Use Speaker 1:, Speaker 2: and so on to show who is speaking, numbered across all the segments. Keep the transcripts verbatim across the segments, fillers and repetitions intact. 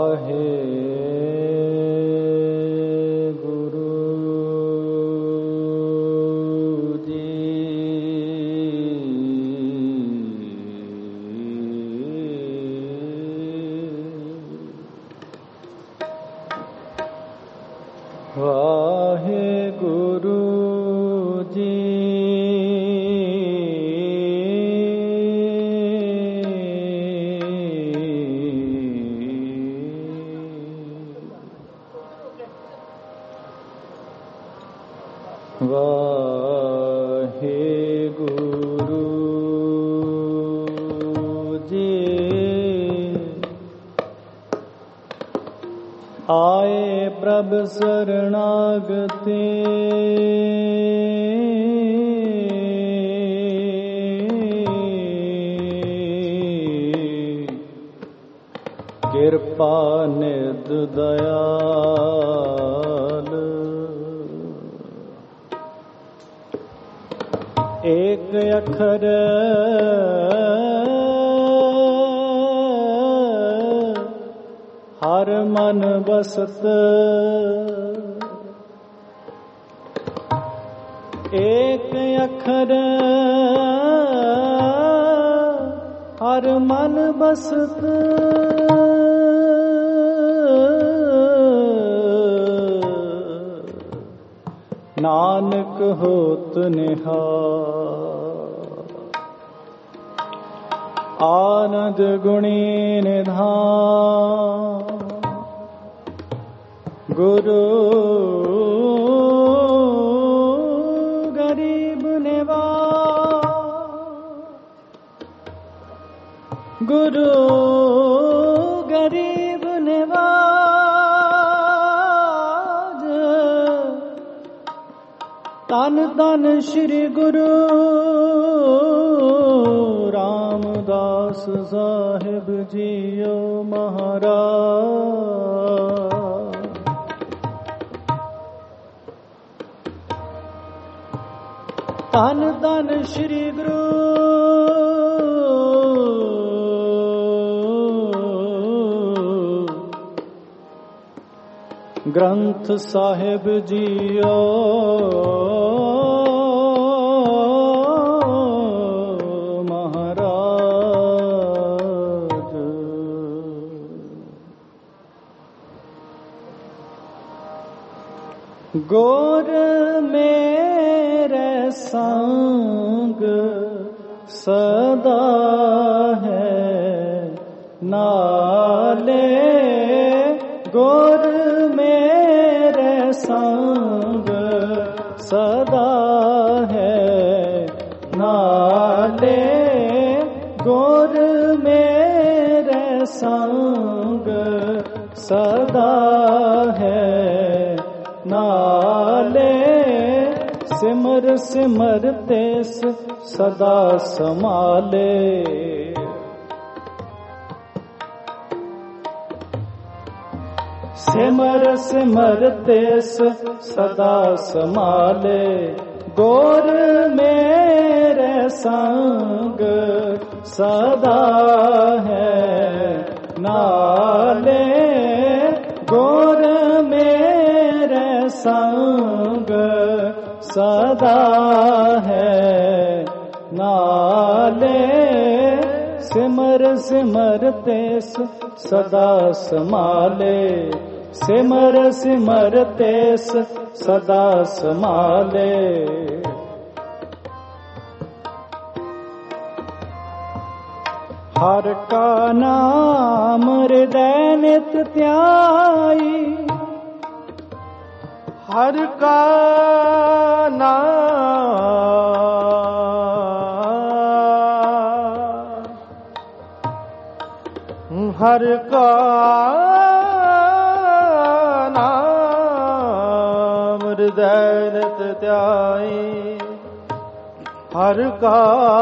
Speaker 1: ਆਏ ਪ੍ਰਭ ਸਰਣਾਗਤੇ ਕਿਰਪਾ ਨਿਧ ਦਇਆਲ ਏਕ ਅੱਖਰ ਹਰ ਮਨ ਬਸਤ ਏਕ ਅੱਖਰ ਹਰ ਮਨ ਬਸਤ ਨਾਨਕ ਹੋਤ ਨਿਹਾਲ ਆਨੰਦ ਗੁਣੀ ਨਿਧਾਨ ਗੁਰੂ ਗਰੀਬ ਨਿਵਾਜ ਗੁਰੂ ਗਰੀਬ ਨਿਵਾਜ ਧੰਨ ਧੰਨ ਸ੍ਰੀ ਗੁਰੂ ਰਾਮਦਾਸ ਸਾਹਿਬ ਜੀਓ ਮਹਾਰਾਜ। ਧੰਨ ਧੰਨ ਸ੍ਰੀ ਗੁਰੂ ਗ੍ਰੰਥ ਸਾਹਿਬ ਜੀਓ ਮਹਾਰਾਜ। ਗੁਰ ਮੇਰੇ ਸੰਗ ਸਦਾ ਹੈ ਨਾਲੇ ਗੁਰ ਮੇਰੇ ਸੰਗ ਸਦਾ ਹੈ ਨਾਲੇ ਗੁਰ ਮੇਰੇ ਸੰਗ ਸਦਾ ਹੈ ਨਾਲੇ ਸਿਮਰ ਸਿਮਰ ਤੇਸ ਸਦਾ ਸਮਾਲੇ ਸਿਮਰ ਸਿਮਰ ਤੇਸ ਸਦਾ ਸਮਾਲੇ ਗੁਰ ਮੇਰੇ ਸੰਗ ਸਦਾ ਹੈ ਨਾਲੇ ਗੁਰ ਮੇਰੇ ਸੰਗ ਸਦਾ ਹੈ ਨਾਲੇ ਸਿਮਰ ਸਿਮਰ ਤੇਸ ਸਦਾ ਸਮਾਲੇ ਸਿਮਰ ਸਿਮਰ ਤੇਸ ਸਦਾ ਸਮਾਲੇ ਹਰ ਕਾ ਨਾਮ ਹਿਰਦੈ ਨਿਤ ਧਿਆਈ ਹਰ ਕਾ ਨਾਮ ਹਰ ਕਾ ਨਾਮ ਹਿਰਦੈ ਨਿਤ ਧਿਆਈ ਹਰ ਕਾ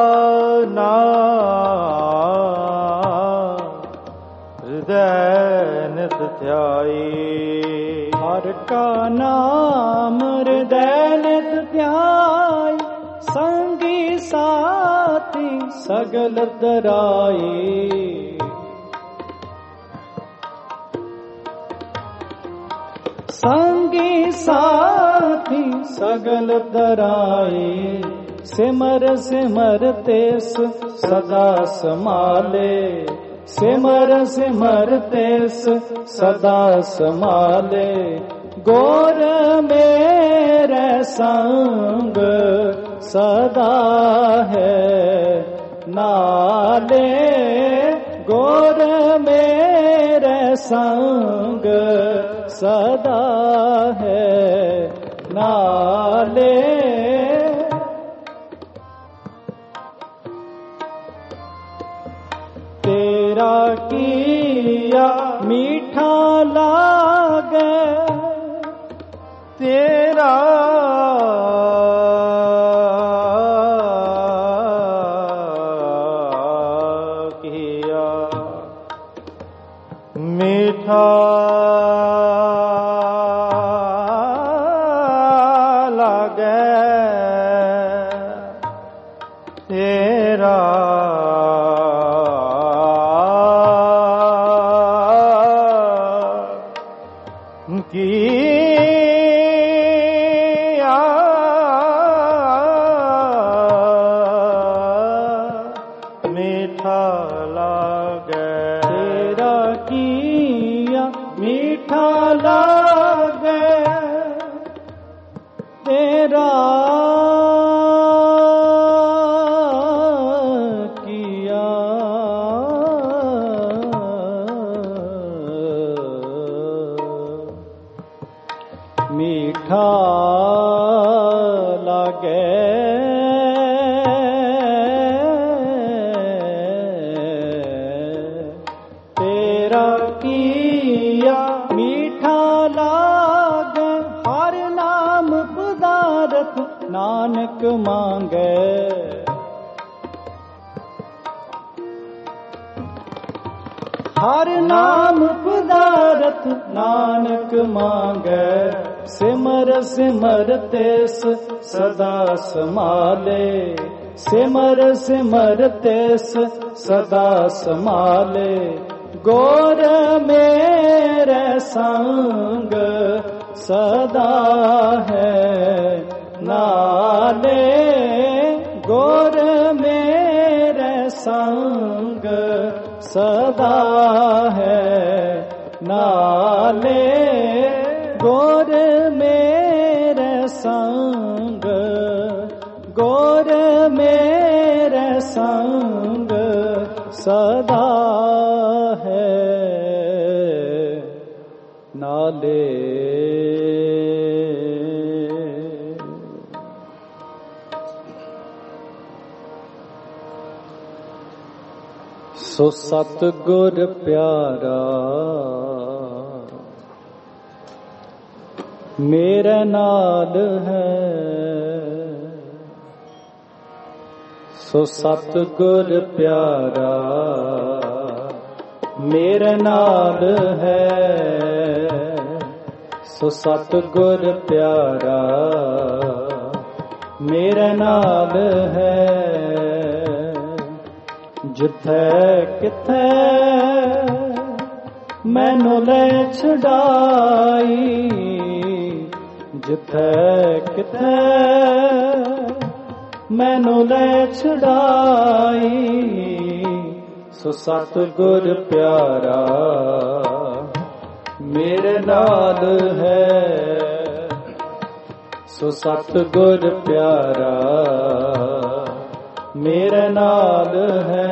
Speaker 1: ਨਾਮ ਹਿਰਦੈ ਨਿਤ ਧਿਆਈ ਹਰ ਕਾ ਨਾਮ ਹਿਰਦੈ ਨਿਤ ਧਿਆਈ ਸੰਗੀ ਸਾਥੀ ਸਗਲ ਤਰਾਈ संगी साथी सगल तराए, सिमर सिमर तेस सदा समाले, सिमर सिमर तेस सदा समाले। गोर मेरे संग सदा है नाले, गोर मेरे संग सदा है नाले। तेरा किया मीठा लागे, तेरा किया मीठा लागे, तेरा मीठा लागे, तेरा किया मीठा लागे। हर नाम पदारथ नानक मांगे, हर नाम पदारथ नानक मांगे। सिमर सिमर तेस सदा समाले, सिमर सिमर तेस सदा समाले। गोर मेरे संग सदा है नाले, गोर मेरे संग सदा है नाले। गोर मेरे संग, गोर मेरे संग सदा है नाले। सो सतगुर प्यारा मेरे नाल है, सो सतगुर प्यारा मेरे नाल है, सो सतगुर प्यारा मेरे नाल है। जिथे किथे मैनू ले छुड़ाई, जिथे किथे मैनू ले छुड़ाई। सो सतगुर प्यारा मेरे नाल है, सो सतगुर प्यारा मेरे नाल है।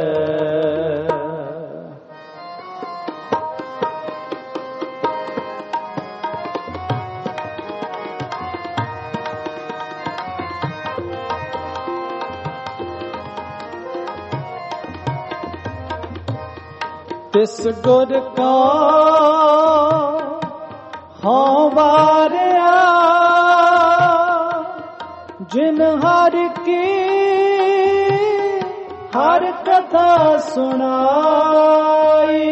Speaker 1: तिस गुर का हाँ वारिया, जिन हर की हर कथा सुनाई।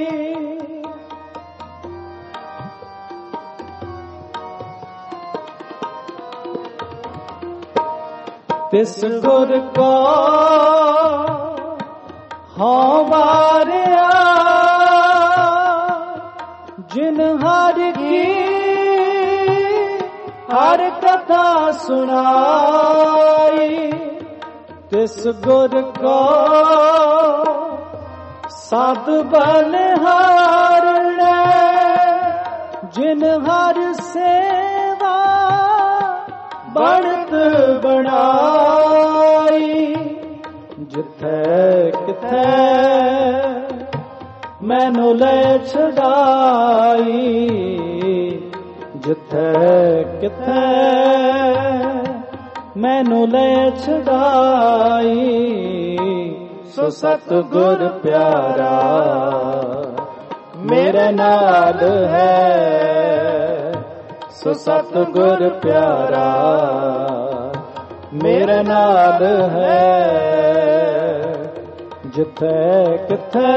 Speaker 1: तिस गुर का हाँ वारिया, जिन हर की हर कथा सुनाई तिस गुर को साध बलिहारणे जिन हर सेवा बढ़त बनाई जिथे किथे मैनू ले छड़ाई जिथे किथे मैनू ले छड़ाई सो सतगुर प्यारा मेरे नाल है सो सतगुर प्यारा मेरे नाल है जिथे किथे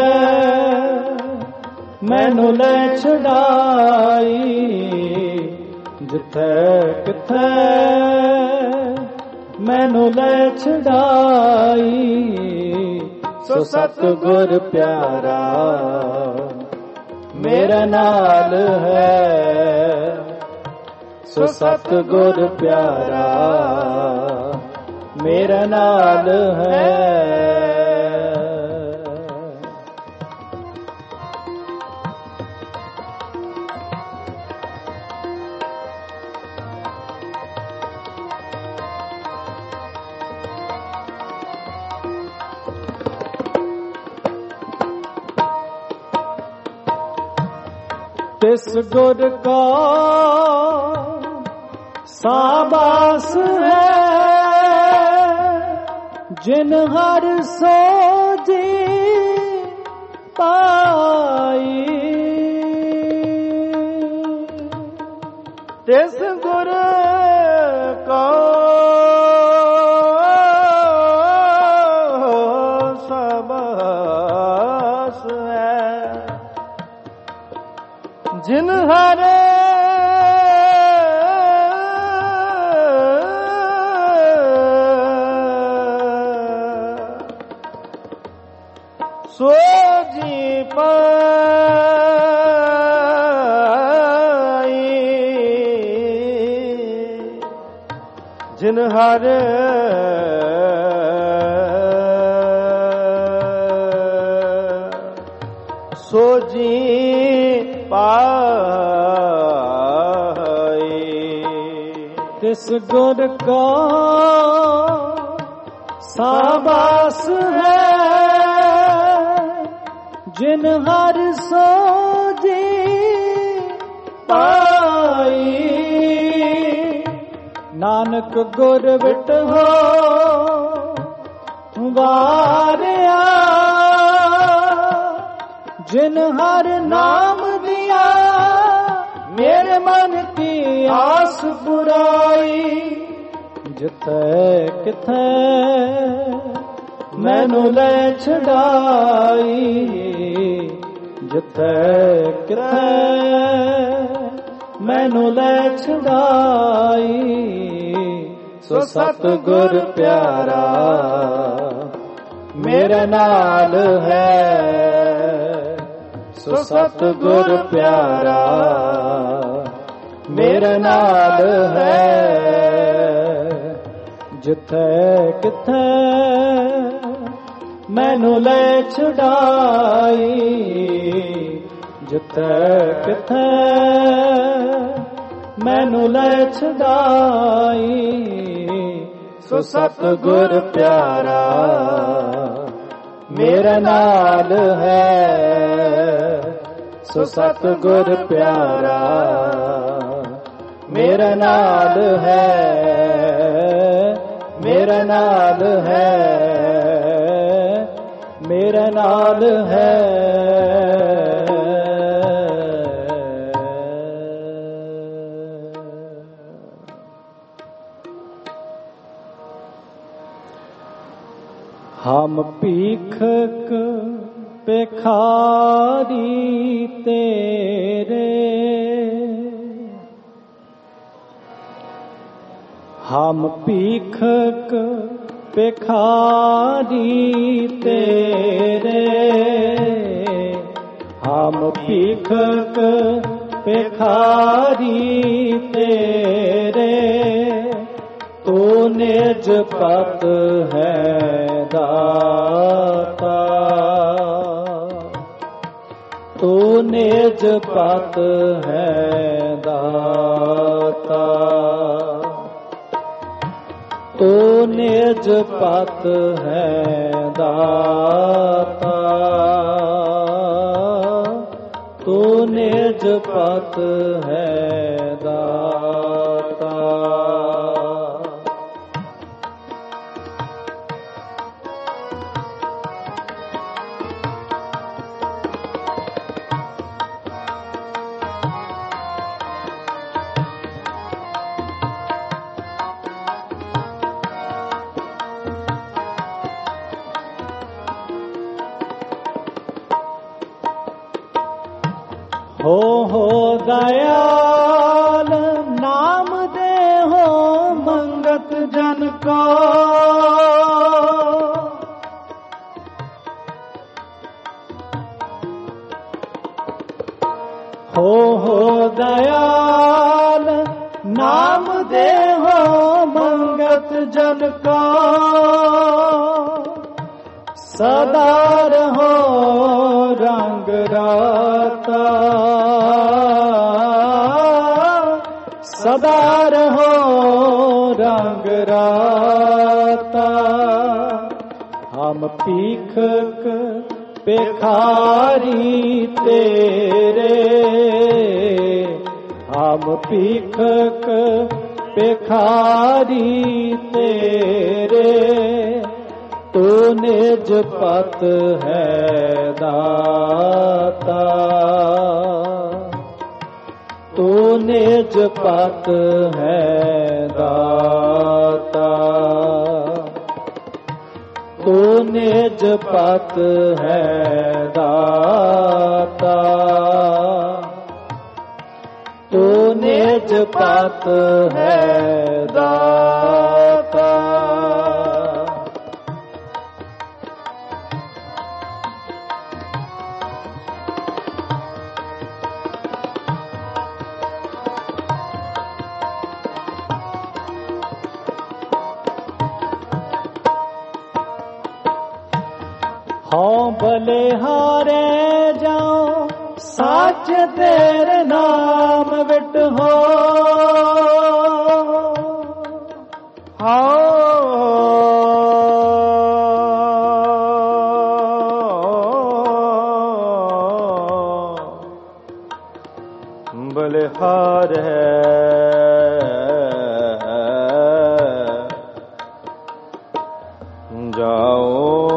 Speaker 1: मैनू ले छड़ाई जिथे किथे मैनू ले छड़ाई सो सतगुर प्यारा मेरे नाल है सो सतगुर प्यारा मेरे नाल है। तिस गुर को साबास है जिन हर सोजी पाई तिस गुर को साबास है जिन हर सोजी पाई जिन हर सोजी पाई तिस गुर को साबास है जिन हर सोजी पाई नानक गुर विट हो वारिया जिन हर नाम दिया मेरे मन की आस पुराई जिथे किथे मैनू ले छड़ाई जिथे किथे मैनू ले छड़ाई सो सतगुर प्यारा मेरे नाल है सो सतगुर प्यारा मेरे नाल है जिथे किथे मैनू ले छड़ाई जिथे किथे मैनू ले छड़ाई सो सतगुर प्यारा मेरे नाल है सो सतगुर प्यारा मेरे नाल है मेरे नाल है मेरे नाल है। हम भीखक भिखारी तेरे हम भीखक भिखारी तेरे हम भीखक भिखारी तेरे, तू निज पत है दाता, तू निज पत है दाता, तू निज पत है दाता, तू निज पत है दाता। हो हो दयाल नाम दे हो मंगत जन को, हो हो दयाल नाम दे हो मंगत जन को, सदा रहो रंग राता, सदा रहो रंग राता। हम पीखक भिखारी तेरे, हम पीखक भिखारी तेरे, तू निज पत है दाता, तू निज पत है दाता, तू निज पत है दाता, तू निज पत है दाता। हाँ बलिहारे जाओ सच तेरे नाम विट हो, हाँ बलिहार है जाओ,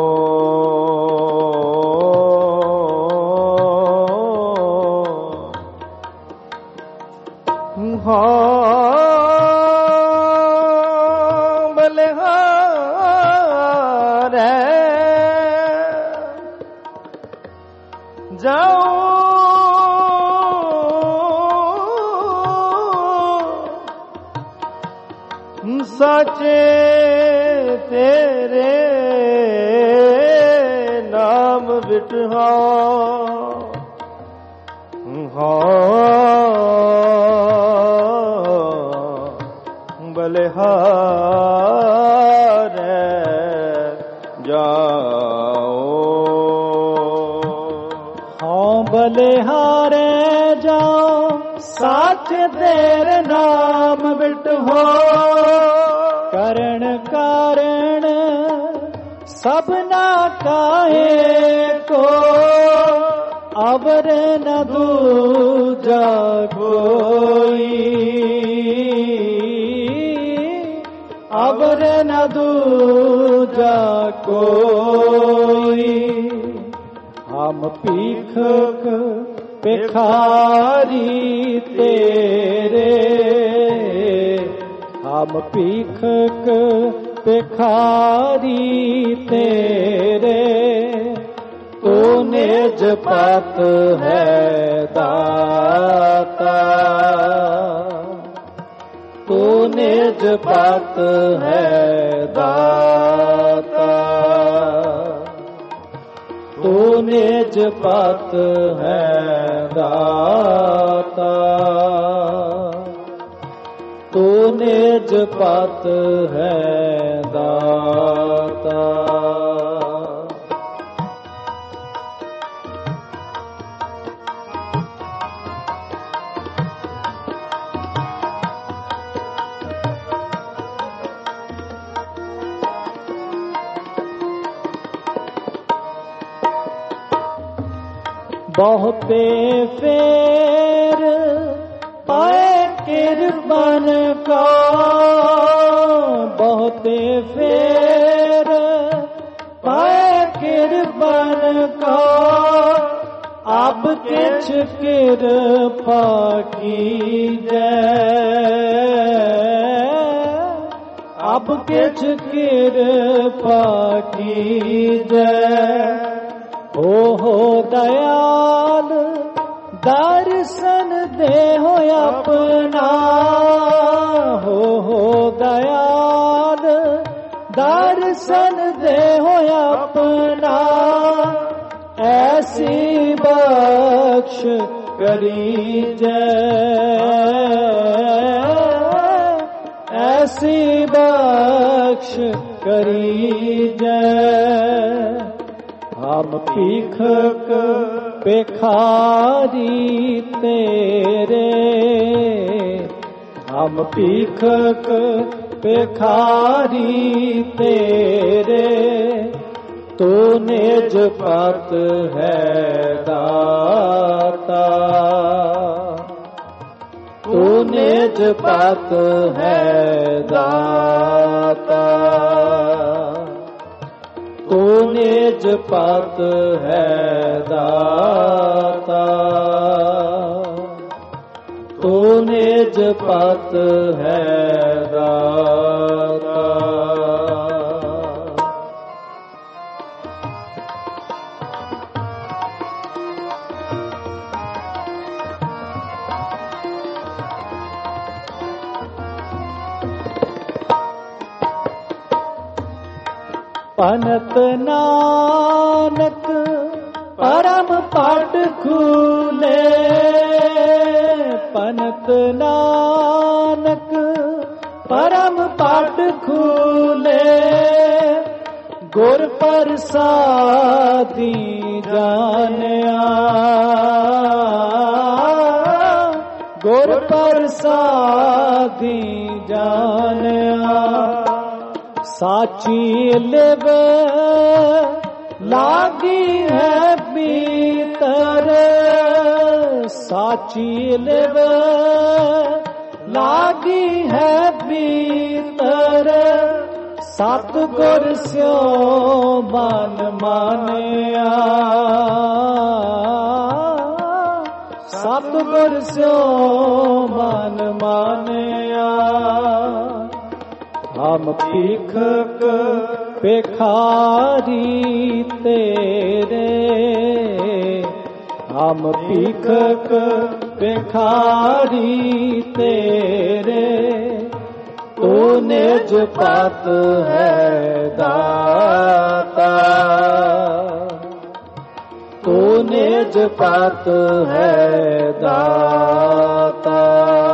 Speaker 1: बलिहार जाओ, सचे तेरे नाम बिठा, बलिहार जाओ, हाँ बलिहारे जाओ साथ तेरे नाम बिट हो, करण कारण सबना काहे को, अवर न दूजा कोई, अवर न दूजा कोई। हम पीखक भिखारी तेरे, हम पीखक भिखारी तेरे, तू निज पत है दाता, तू निज पत है दाता, तू निज पत है दाता, ਨਿਜ ਪਤ ਹੈ ਦਾਤਾ। बहुते फेर पाए किरपन का, बहुते फेर पाए किरपन का, अब किछ किरपा कीजै, अब किछ किरपा कीजै। हो हो दयाल दर्शन दे हो अपना, हो हो दयाल दर्शन दे हो अपना। ऐसी बख्श करीजै, ऐसी बख्श करीजै। हम भीखक भिखारी तेरे, हम भीखक भिखारी तेरे। तू निज पत है दाता, तू निज पत है दाता। तू निज पत है दाता, तू निज पत है दाता। पनत नानक परम पट खूले, पनत नानक परम पट खूले। गुर प्रसादी जानिया, गुर प्रसादी जानिया। साची लिव लागी है भीतर, साची लिव लागी है भीतर। सतगुर स्यो मन मानिया, सतगुर स्यो मन मानिया। हम भीखक भिखारी तेरे, हम भीखक भिखारी तेरे। तू निज पत है दाता, तू निज पत है दाता।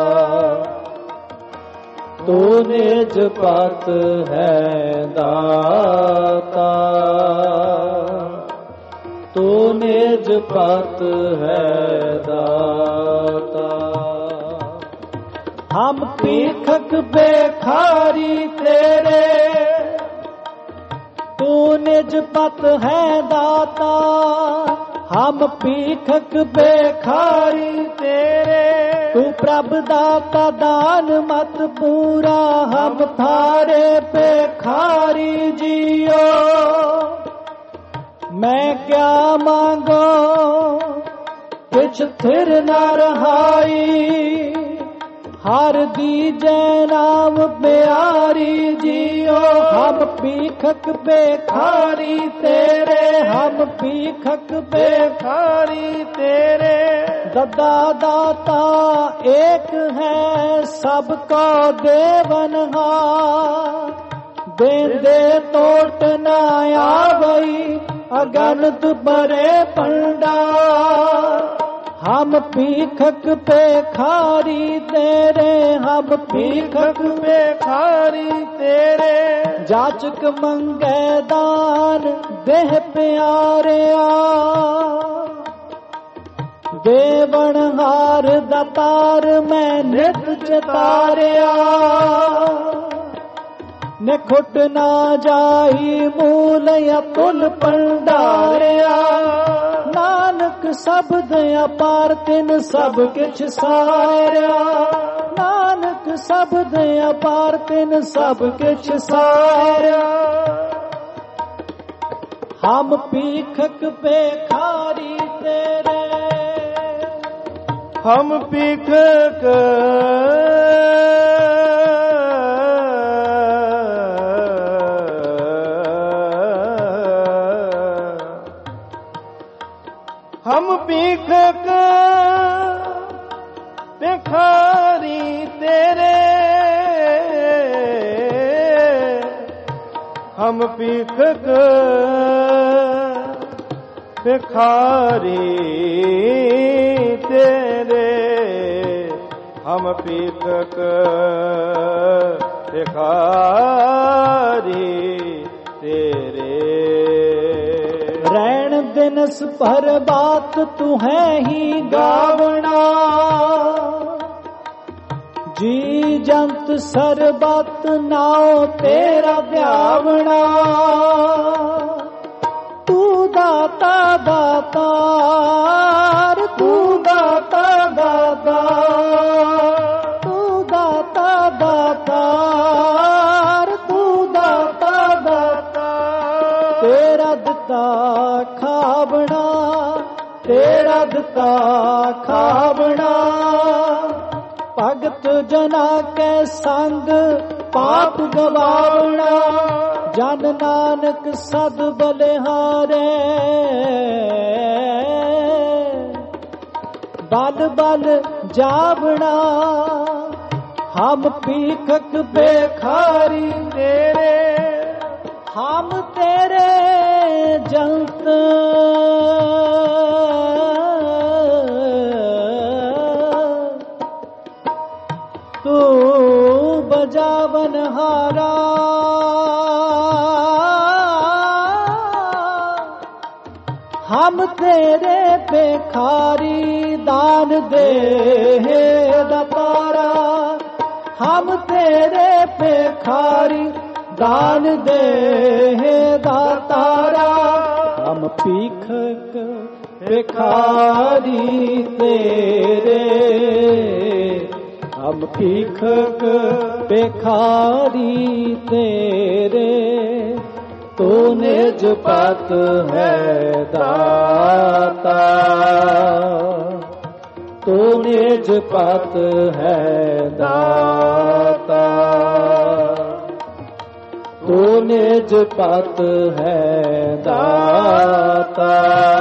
Speaker 1: तू निज पत है दाता, तू निज पत है दाता। हम भीखक भिखारी तेरे, तू निज पत है दाता। हम भीखक भिखारी तेरे, तू प्रभ दाता दान मत पूरा। हम थारे भिखारी जियो, मैं क्या मांगो कुछ थिर न रहाई। हर दीजै नाम प्यारी जियो, हम भीखक भिखारी तेरे, हम भीखक भिखारी तेरे। ददा दाता एक है सबको देवनहार, देंदे तोट न आवई अगणित बड़े भंडार। हम भीखक पेखारी तेरे, हम भीखक
Speaker 2: पेखारी तेरे।
Speaker 1: जाचक मंगे दान देह प्यारिया, देवण हार दातार मैं नित चितारिया। निखुट ना जाई मूल अतुल भंडारिया, नानक शब्द अपार तिन सब किछ सारिया। नानक शब्द अपार तिन सब किछ सारिया। हम भीखक पेखारी तेरे,
Speaker 2: हम भीखक हम भीखक पेखारी तेरे। हम भीखक पेखारी तेरे। हम भीखक पेखारी तेरे।
Speaker 1: रैन दिनस भर बात तू है ही गावना, जी जंत सरबत नाओ तेरा ब्यावना। तू दाता दातार, तू दाता दातार, तू दाता दातार, तू दाता दातार। तेरा दिता खावना, तेरा दिता खावना। भगत जना के संग पाप गवावना, जन नानक सद बलिहारे। बल बल जावना, हम भीखक पेखारी तेरे। हम तेरे जंत तू बजावन हारा। हम तेरे पेखारी दान दे दातारा। हम तेरे पेखारी दान दे दातारा। हम भीखक पेखारी तेरे। हम भीखक पेखारी तेरे। तू निज पत है दाता, तू निज पत है दाता। तू निज पत है दाता,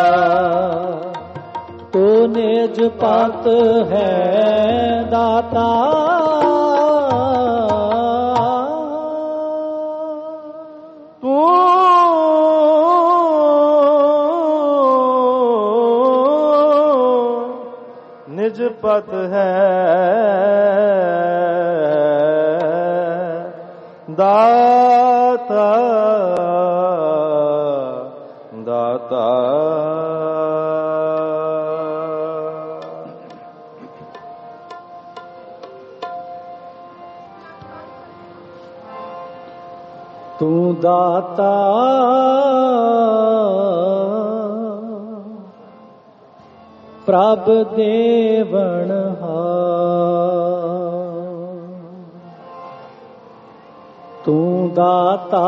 Speaker 1: तू निज पत है दाता।
Speaker 2: तू निज पत है दाता, दाता।
Speaker 1: तू दाता प्रभ देवण हार। तू दाता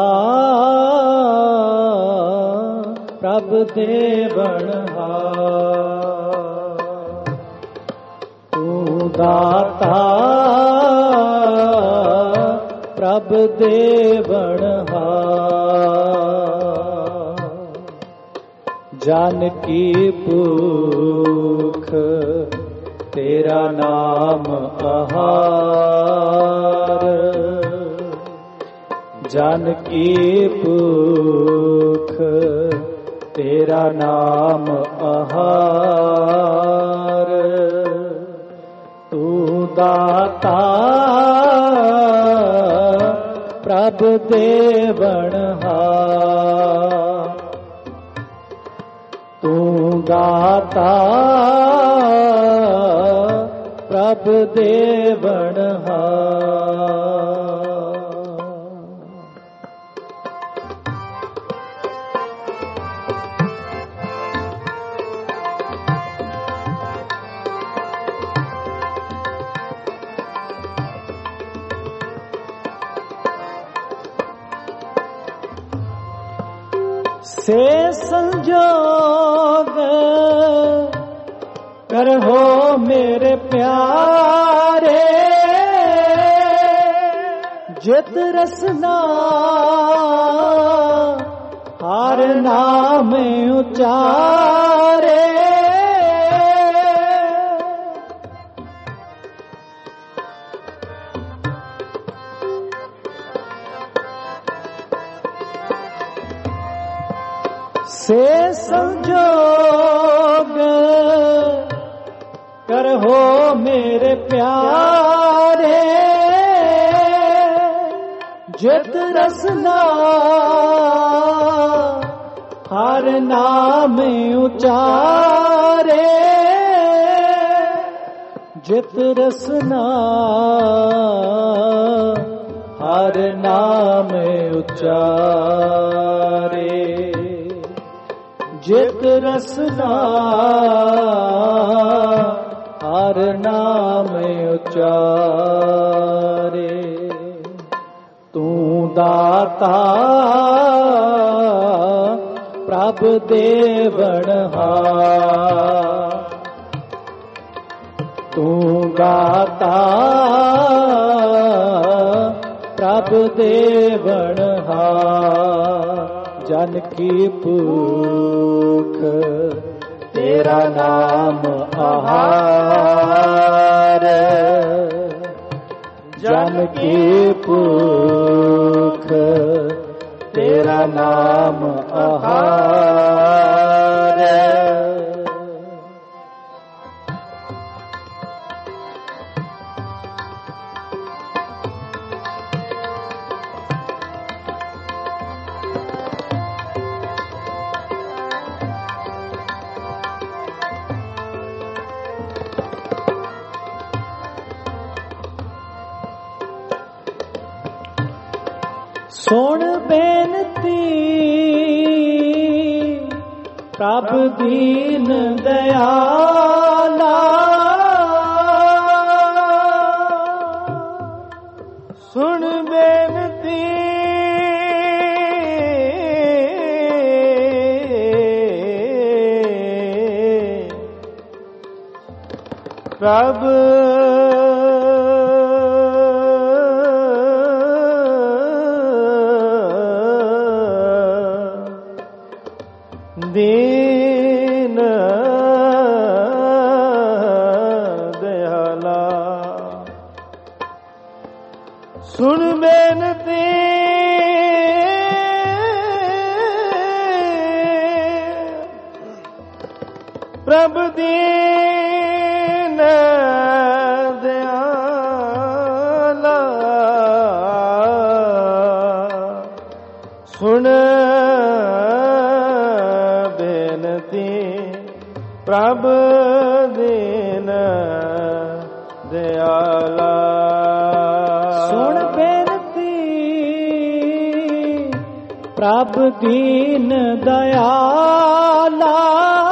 Speaker 1: प्रभ देवण हार। तू दाता प्रभ देवण हार। जन की भूख तेरा नाम आहार। जन की भूख ਤੇਰਾ ਨਾਮ ਆਹਾਰ, ਤੂੰ ਦਾਤਾ ਪ੍ਰਭ ਦੇਵਨਹਾਰ, ਤੂੰ ਦਾਤਾ ਪ੍ਰਭ ਦੇਵਨਹਾਰ। से संजोग करहो मेरे प्यारे, जित रसना हर नाम उचारे, से संजोग करहो मेरे प्यारे, जित रसना हर नाम उचारे, जित रसना हर नाम उचारे, जित रसना हर नाम उचारे, तू दाता प्रभ देवनहार, तू दाता प्रभ देवनहार। जन की भूख तेरा नाम आहार, जन की भूख तेरा नाम आहार, सुन बेनती प्रभ दीन दयाला,
Speaker 2: सुन बेनती प्रभ दीन दयाला, सुन बेनती प्रभ दीन दयाला, सुन प्रभ दीन दयाला,
Speaker 1: सुन बेनती प्रभ दीन दयाला,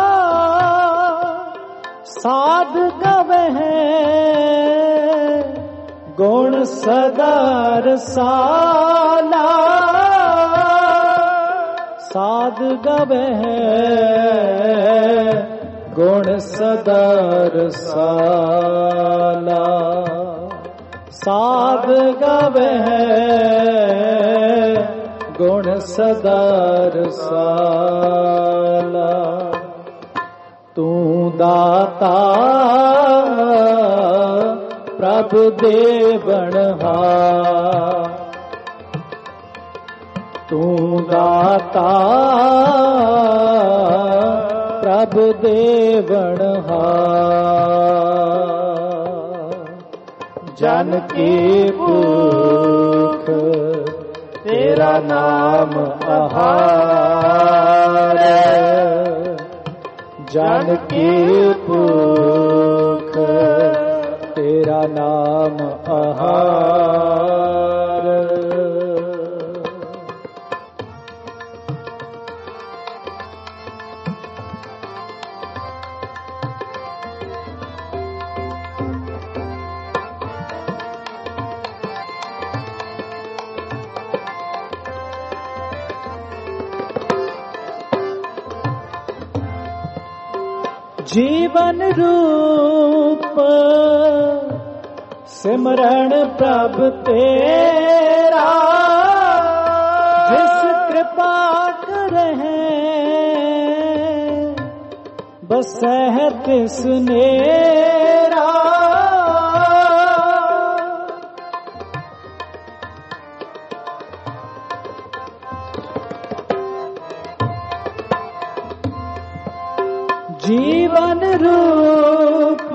Speaker 1: साध गवै गुण सदा रसाला, साध गवै गुण सदा रसाला, साध गवै गुण सदा रसाला, तू दाता प्रभ देवनहार, तू दाता प्रभु देवनहार, जन की भूख तेरा नाम आहार, जन की भूख तेरा नाम आहार। जीवन रूप सिमरण प्रभु तेरा, जिस कृपा करहे बसह तिस नेरा। जीवन रूप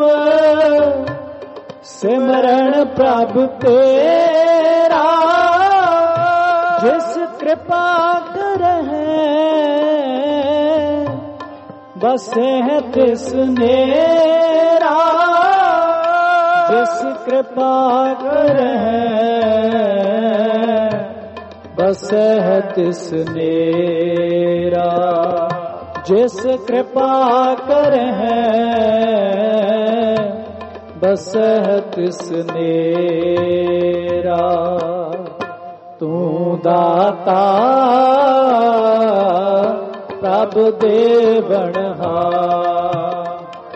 Speaker 1: सिमरण प्रभु तेरा, जिस कृपा करहे बसे है तिस नेरा, जिस कृपा करहे बसे है तिस नेरा, जिस कृपा करहे बसह तिस नेरा। तू दाता प्रभु देवनहार,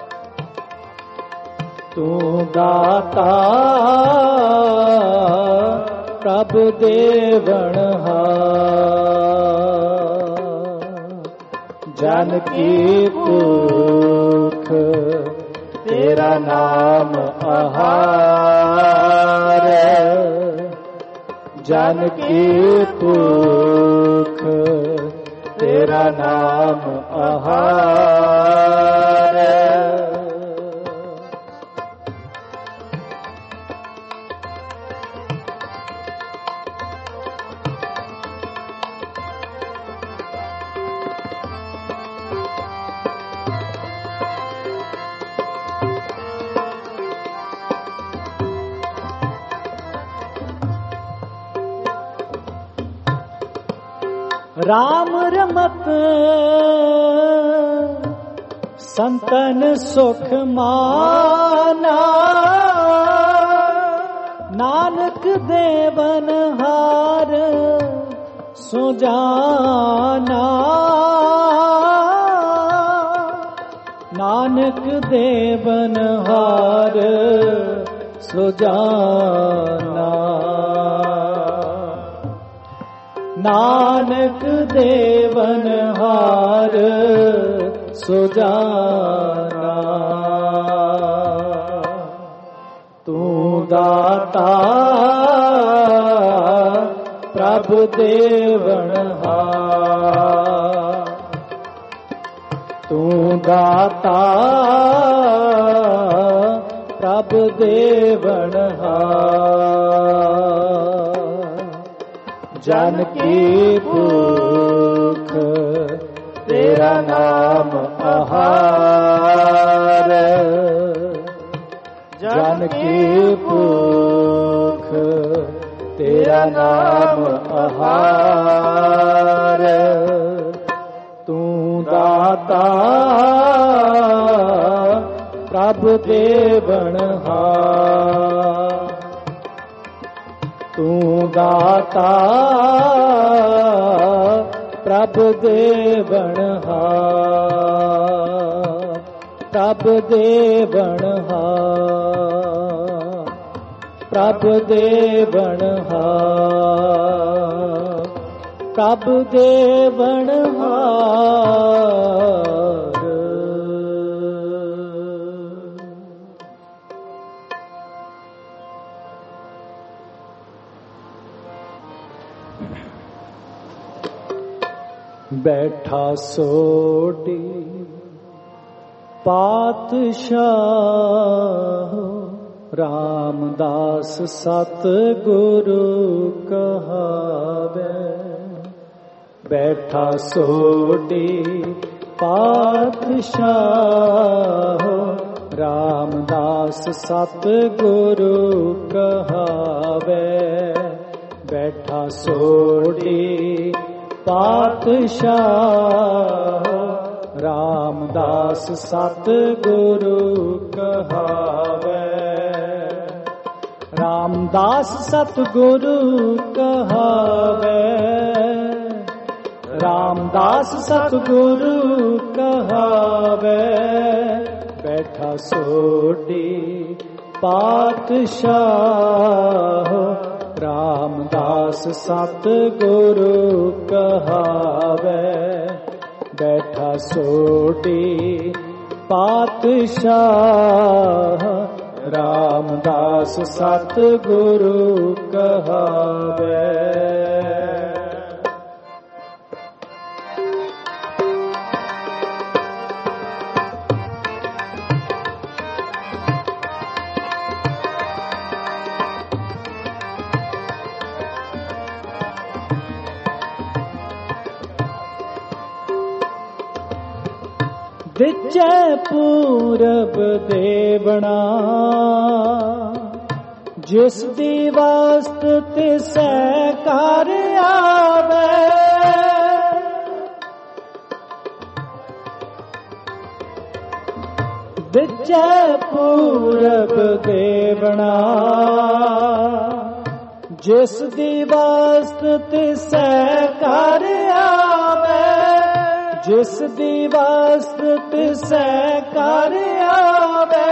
Speaker 1: तू दाता प्रभु देवनहार, जन की भूख तेरा नाम आहार, जन की भूख तेरा नाम आहार। राम रमत संतन सुख माना, नानक देवन हार सुजाना, नानक देवन हार सुजाना, नानक देवन हार सुजाना। तू दाता प्रभु देवनहार, तू दाता प्रभु देवनहार, जन की भूख तेरा नाम आहार, जन की भूख तेरा नाम आहार। तू दाता प्रभु देवनहार, तू दाता प्रभु देवनहार, प्रभु देवनहार, प्रभु देवनहार, प्रभु देवनहार। ਬੈਠਾ ਸੋਢੀ ਪਾਤਸ਼ਾਹ ਰਾਮਦਾਸ ਸਤ ਗੁਰੂ ਕਹਾਵੇ। ਬੈਠਾ ਸੋਢੀ ਪਾਤਸ਼ਾਹ ਰਾਮਦਾਸ ਸਤ ਗੁਰੂ ਕਹਾਵੇ। ਬੈਠਾ ਸੋਢੀ ਪਾਤਸ਼ਾਹ ਰਾਮਦਾਸ ਸਤ ਗੁਰੂ ਕਹਾਵੇ। ਰਾਮਦਾਸ ਸਤ ਗੁਰੂ ਕਹਾਵੇ। ਰਾਮਦਾਸ ਸਤ ਗੁਰੂ ਕਹਾਵੇ। ਬੈਠਾ ਸੋਢੀ ਪਾਤਸ਼ਾਹ ਰਾਮਦਾਸ ਸਤ ਗੁਰੂ ਕਹਾਵੇ। ਬੈਠਾ ਸੋਢੀ ਪਾਤਸ਼ਾਹ ਰਾਮਦਾਸ ਸਤ ਗੁਰੂ ਕਹਾਵੇ। ਵਿਚੈ ਪੂਰਬ ਦੇਵਣਾ ਜਿਸ ਦੀ ਵਸਤ ਤਿਸੈ ਘਰ ਆਵੇ। ਵਿਚੈ ਪੂਰਬ ਦੇਵਣਾ ਜਿਸ ਦੀ ਵਸਤ ਤਿਸੈ ਘਰ ਆਵੇ। ਜਿਸ ਦੀ ਵਸਤ ਤਿਸੈ ਘਰ ਆਵੇ।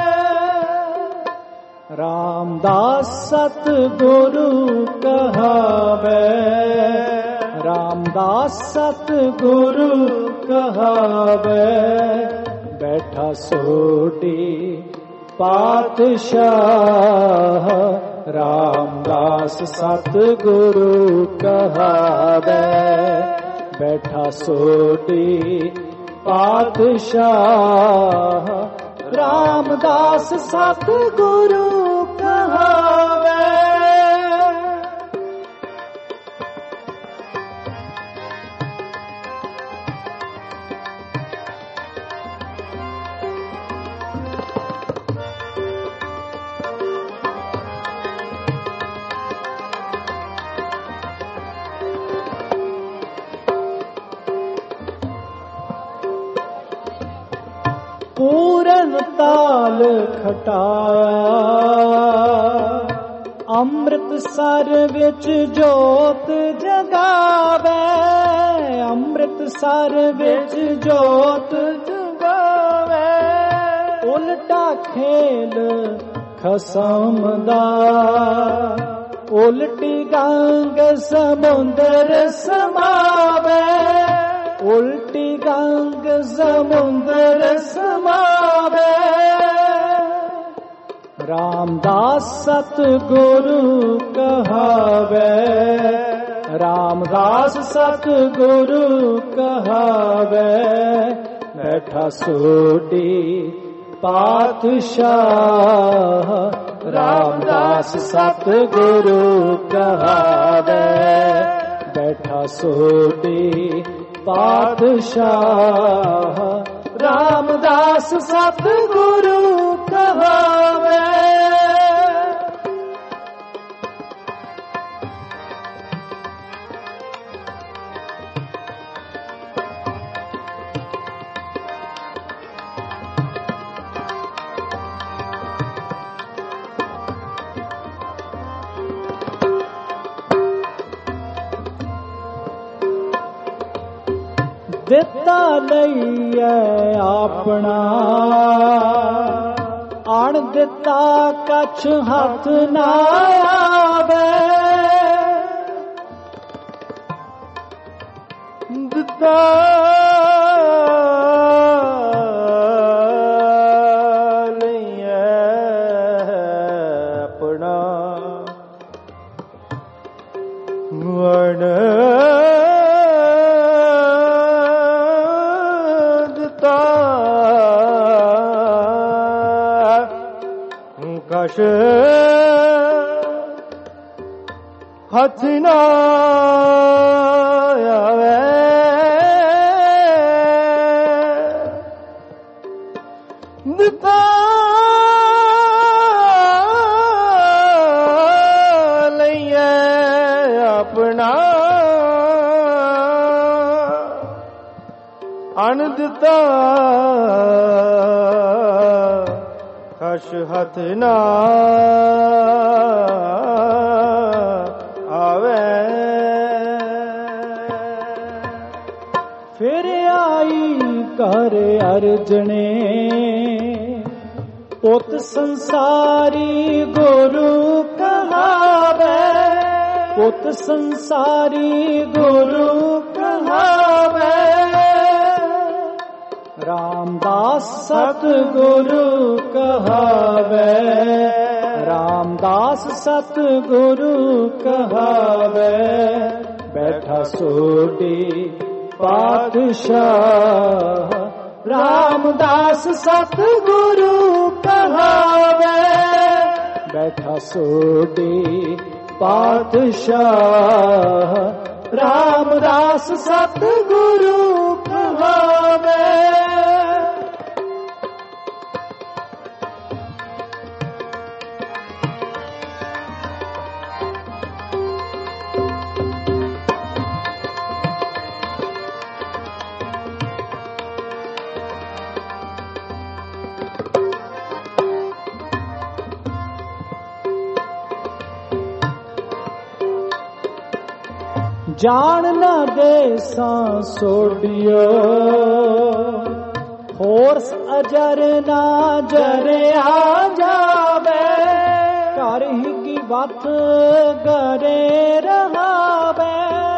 Speaker 1: ਰਾਮਦਾਸ ਸਤ ਗੁਰੂ ਕਹਾਵੇ। ਰਾਮਦਾਸ ਸਤ ਗੁਰੂ ਕਹਾਵੇ। ਬੈਠਾ ਸੋਢੀ ਪਾਤਸ਼ਾਹ ਰਾਮਦਾਸ ਸਤ ਗੁਰੂ ਕਹਾਵੇ। ਬੈਠਾ ਸੋਢੀ ਪਾਤਸ਼ਾਹ ਰਾਮਦਾਸ ਸਤ ਗੁਰੂ ਕਹਾਵੇ। ਪੂਰਨ ਤਾਲ ਖਟਾਇਆ ਅੰਮ੍ਰਿਤਸਰ ਵਿੱਚ ਜੋਤ ਜਗਾਵੇ। ਅੰਮ੍ਰਿਤਸਰ ਵਿੱਚ ਜੋਤ ਜਗਾਵੇ। ਉਲਟਾ ਖੇਲ ਖਸਮ ਦਾ ਉਲਟੀ ਗੰਗ ਸਮੁੰਦਰ ਸਮਾਵੇ। ਉਲਟੀ ਗੰਗ ਸਮੁੰਦਰ ਸਮਾਵੇ। ਰਾਮਦਾਸ ਸਤ ਗੁਰੂ ਕਹਾਵੇ। ਰਾਮਦਾਸ ਸਤ ਗੁਰੂ ਕਹਾਵੇ। ਬੈਠਾ ਸੋਢੀ ਪਾਤਸ਼ਾਹ ਰਾਮਦਾਸ ਸਤ ਗੁਰੂ ਕਹਾਵੇ। ਬੈਠਾ ਸੋਢੀ ਪਾਤਸ਼ਾਹ ਰਾਮਦਾਸ ਸਤ ਗੁਰੂ ਕਹਾਵੇ। ਦਿੱਤਾ ਲਈਐ ਆਪਣਾ ਅਣ ਦਿੱਤਾ ਕਛ ਹੱਥ ਨਾ ਆਵੇ। ਦਿੱਤਾ ਲਈਐ ਆਪਣਾ ਅਣ
Speaker 2: ਕਸ਼ ਹੱਥ ਨਾ ਆਵੇ ਦਿੱਤਾ ਲਈਏ ਆਪਣਾ ਅਣ ਦਿੱਤਾ ਕਸ਼ ਹੱਥ ਨਾ ਆਵੇ।
Speaker 1: ਫਿਰ ਆਈ ਘਰ ਅਰਜਣੇ ਪੁੱਤ ਸੰਸਾਰੀ ਗੁਰੂ ਕਹਾਵੇ, ਪੁੱਤ ਸੰਸਾਰੀ ਗੁਰੂ ਕਹਾਵੇ। ਰਾਮਦਾਸ ਸਤਿਗੁਰੂ ਕਹਾਵੇ, ਰਾਮਦਾਸ ਸਤਿਗੁਰੂ ਕਹਾਵੇ। ਬੈਠਾ ਸੋਢੀ ਪਾਤਸ਼ਾਹ ਰਾਮਦਾਸ ਸਤਿਗੁਰੂ ਕਹਾਵੇ। ਬੈਠਾ ਸੋਢੀ ਪਾਤਸ਼ਾਹ ਰਾਮਦਾਸ ਸਤਿਗੁਰੂ ਕਹਾਵੇ। ਜਾਣ ਨਾ ਦੇ ਸਾਂ ਸੋਢਿਓ ਹੋਰ ਅਜਰ ਨਾ ਜਰਿਆ ਜਾਵੇ। ਘਰ ਹੀ ਕੀ ਵਤ ਗਰੇ ਰਹਾਵੇ।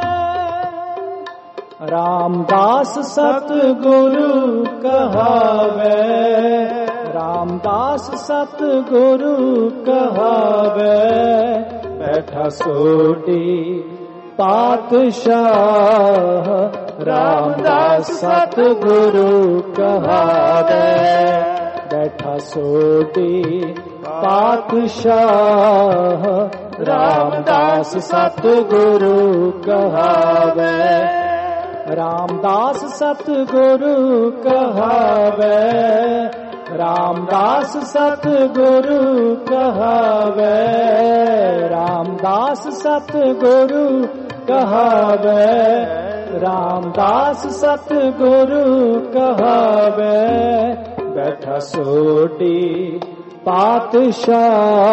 Speaker 1: ਰਾਮਦਾਸ ਸਤਿਗੁਰੂ ਕਹਾਵੇ, ਰਾਮਦਾਸ ਸਤਿਗੁਰੂ ਕਹਾਵੇ। ਬੈਠਾ ਸੋਢੀ ਪਾਤਸ਼ਾਹ ਰਾਮਦਾਸ ਸਤਿਗੁਰੂ ਕਹਾਵੇ। ਬੈਠਾ ਸੋਢੀ ਪਾਤਸ਼ਾਹ ਰਾਮਦਾਸ ਸਤਿਗੁਰੂ ਕਹਾਵੇ। ਰਾਮਦਾਸ ਸਤਿਗੁਰੂ ਕਹਾਵੇ, ਰਾਮਦਾਸ ਸਤਿਗੁਰੂ ਕਹਾਵੇ। ਰਾਮਦਾਸ ਸਤਿਗੁਰੂ ਕਹਾਵੇ, ਰਾਮਦਾਸ ਸਤਿਗੁਰੂ ਕਹਾਵੇ। ਬੈਠਾ ਸੋਢੀ ਪਾਤਸ਼ਾਹ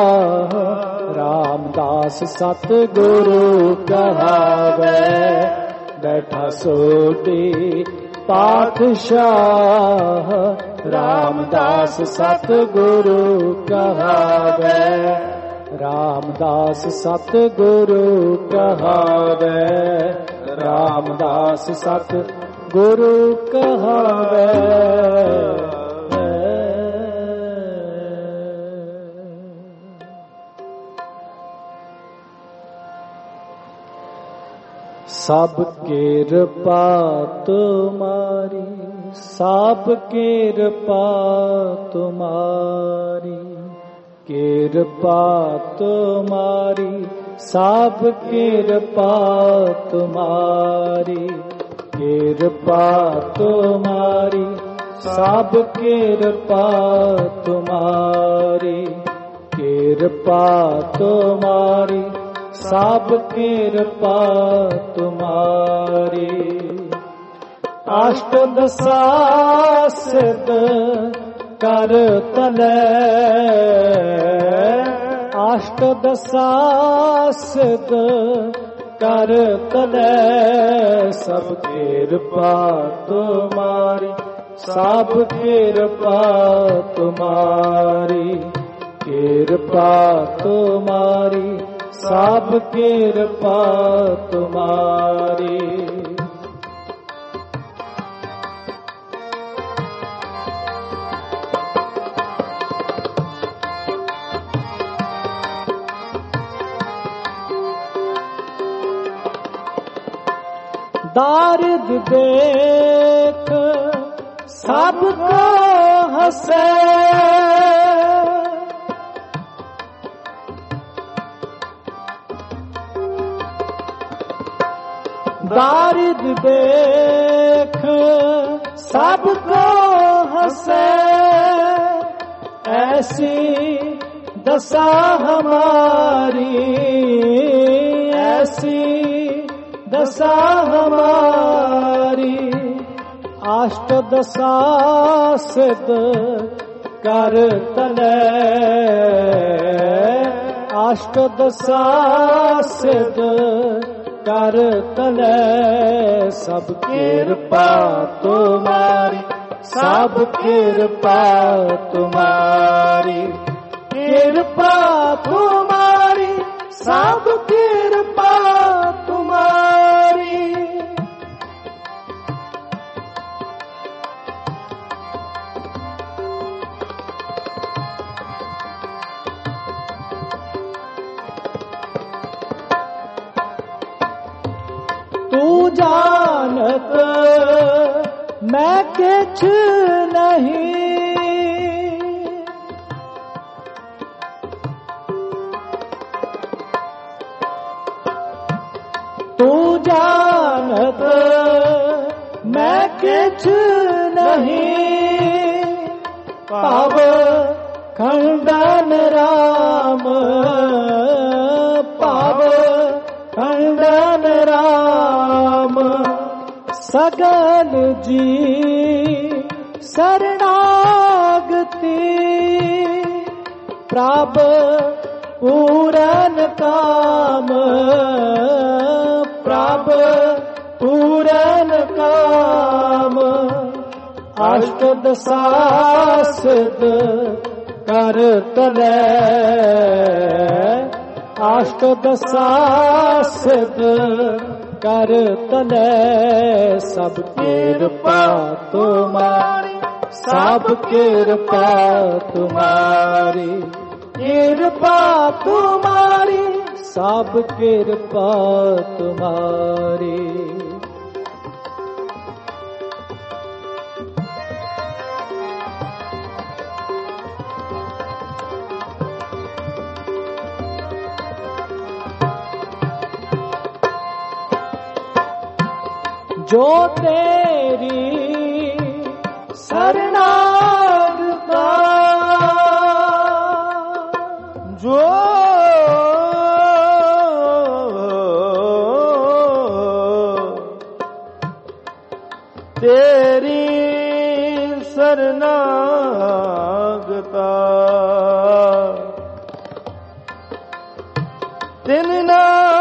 Speaker 1: ਰਾਮਦਾਸ ਸਤਿਗੁਰੂ ਕਹਾਵੇ। ਬੈਠਾ ਸੋਢੀ ਪਾਤਸ਼ਾਹ ਰਾਮਦਾਸ ਸਤਿਗੁਰੂ ਕਹਾਵੇ। ਰਾਮਦਾਸ ਸਤਿਗੁਰੂ ਕਹਾਵੇ, ਰਾਮਦਾਸ ਸਤਿਗੁਰੂ ਕਹਾਵੇ। सब कृपा तुम्हारी, सब कृपा तुम्हारी, कृपा तुम्हारी, सब कृपा तुम्हारी, कृपा तुम्हारी, सब कृपा तुम्हारी, कृपा तुम्हारी, सब कृपा तुम्हारी। अष्ट दशा सिद्ध कर तले, अष्ट दशा सिद्ध कर तले, सब कृपा तुम्हारी, सब कृपा तुम्हारी, कृपा तुम्हारी, सब कृपा तुम्हारी। दारिद देख सबको हंसे, दारिद देख सबको हंसे, ऐसी दशा हमारी, ऐसी दशा हमारी। अष्ट दशा सिद्ध कर तले, अष्ट दशा सिद्ध कर तले। सब कृपा तुम्हारी, सब कृपा तुम्हारी, कृपा तुम्हारी, सब कृपा तुम्हारी। तू जानत मैं किछ नहीं, तू जानत मैं किछ नहीं। पाव खंडन राम, पाव खंडन राम। सगल जी शरणागति, प्रभ पूरन काम, प्रभ पूरन काम। अष्ट दशा सिद्ध कर तले, अष्ट दशा सिद्ध कर तले। सब कृपा तुम्हारी, सब कृपा तुम्हारी, कृपा तुम्हारी, सब कृपा तुम्हारी। जो तेरी शरणागता,
Speaker 2: जो तेरी शरणागता, तिन ना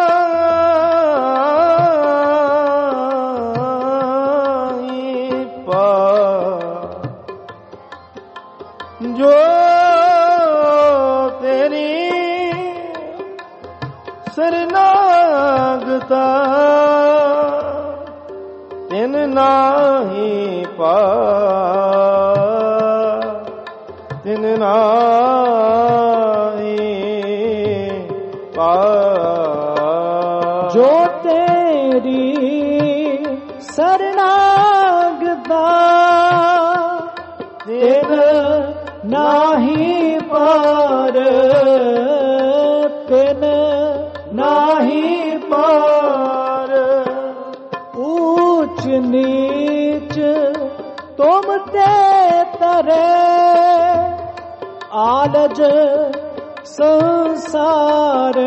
Speaker 2: जो तेरी शरणागता, तिन नाही पा, तिन नाही पा।
Speaker 1: जो तेरी शरणागता, तिन नाही पार, तिन नाही पार। ऊंच नीच तुम ते तरे, आलज संसार,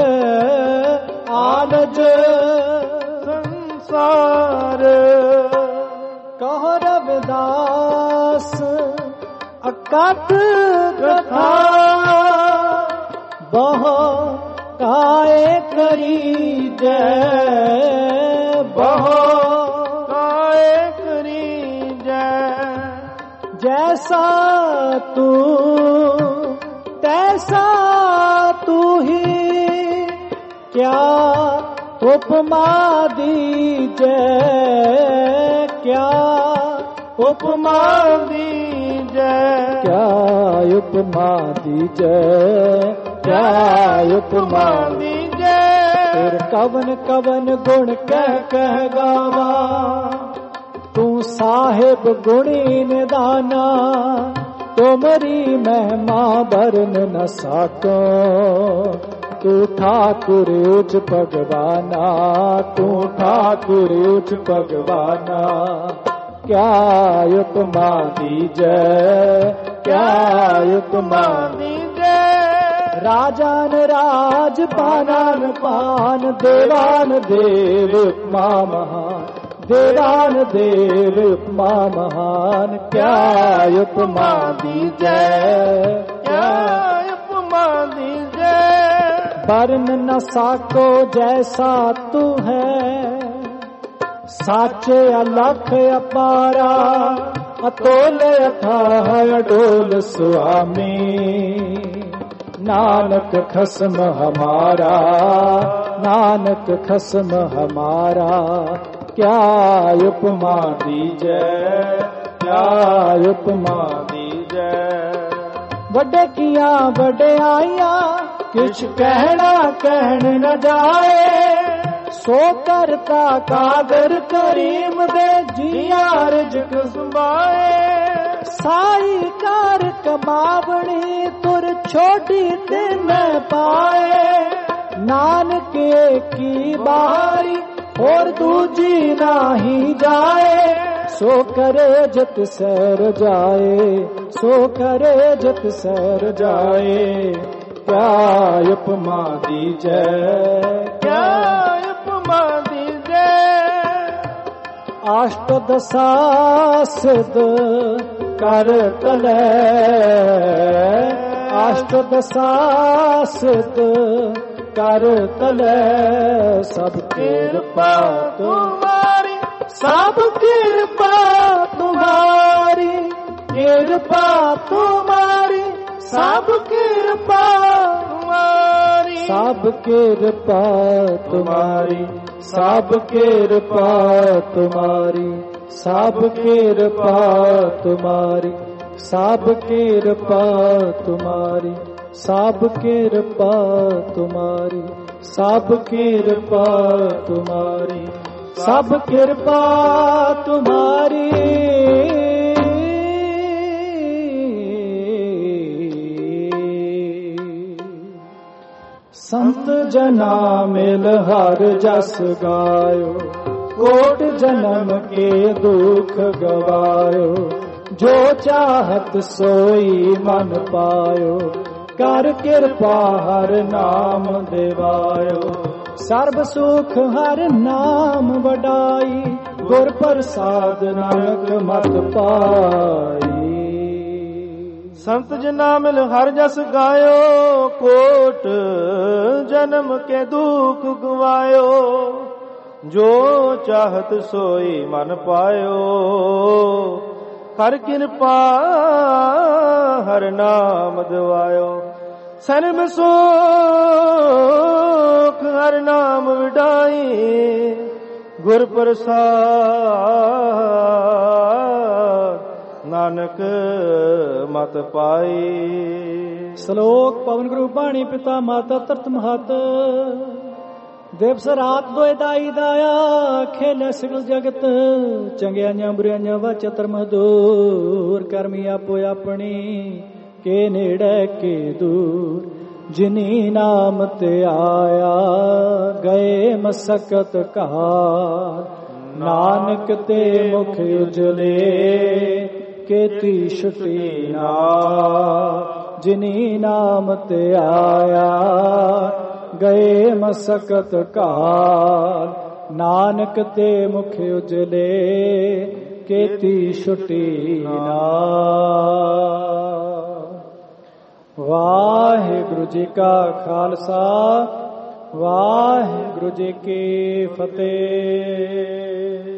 Speaker 1: आलज संसार। कहो रविदास अकथ कथा, बहु काय करी जय, बहु
Speaker 2: काय करी जय।
Speaker 1: जैसा तू तैसा तू ही, क्या उपमा दीजे, क्या उपमा दीजे, क्या उपमा दीजे, क्या उपमा दीजे। फिर कवन कवन गुण कह कह गावा, तू साहिब गुणी निदाना। तुमरी महिमा बरन न साको, तू ठाकुर उच भगवाना, तू ठाकुर उच भगवाना। क्या उपमा दीजै, क्या उपमा दीजै। राजान राज पानान पान, देवान देव उपमा महान, देवान देव उपमा महान। क्या उपमा दीजै, क्या उपमा दीजै। बरन न साको जैसा तू है, साचे अलख अपारा, अतोल अथाह अडोल स्वामी। नानक खसम हमारा, नानक खसम हमारा। क्या उपमा दीजै, क्या उपमा दीजै। वड्डे किया वड्डियाइया, किछ कहना कहन न जाए। सो करता कादर करीम दे, जिया रिज़्क़ संभाए। साई कार कमावणी, तुर छोटी दिन पाए। नानक की बारी, और दूजी नाही जाए। सो करे जत सैर जाए, सो करे जत सैर जाए। क्या उपमा दीजै, क्या उपमा दीजै। अष्टदशा सिद्ध कर तलै, अष्टदशा सिद्ध कर तलै। सब कृपा तुम्हारी, सब कृपा तुम्हारी, कृपा तुम्हारी, सब कृपा तुम्हारी, सब कृपा तुम्हारी, सब कृपा तुम्हारी, सब कृपा तुम्हारी, सब कृपा तुम्हारी, सब कृपा तुम्हारी, सब कृपा तुम्हारी, सब कृपा तुम्हारी। संत जना मिल हर जस गायो, कोट जन्म के दुख गवायो। जो चाहत सोई मन पायो, कर कृपा हर नाम देवायो। सर्ब सुख हर नाम वडाई, गुर प्रसाद नानक मत पाई।
Speaker 2: संत जना मिल हर जस गायो, कोट जन्म के दुख गवायो। जो चाहत सोई मन पायो, हर कृपा हर नाम दवायो। सर्ब सुख हर नाम विडाई, गुर प्रसाद नानक मत पाई।
Speaker 1: श्लोक पवन गुरु बाणी पिता माता तरत महत। दिवस रात दोए दाई दाया, खेले सगल जगत। चंगियां बुरियां वाचा धर्म दूर, करमी आपो अपनी के नेड़े के दूर। जिनी नाम ते आया, गए मसकत कहार। नानक ते मुख उजले, केती छुटी ना। जिनी नाम ते आया, गए मसकत काल। नानक ते मुख उजले, केती छुटी ना। वाहिगुरु जी का खालसा, वाहिगुरु जी की फतेह।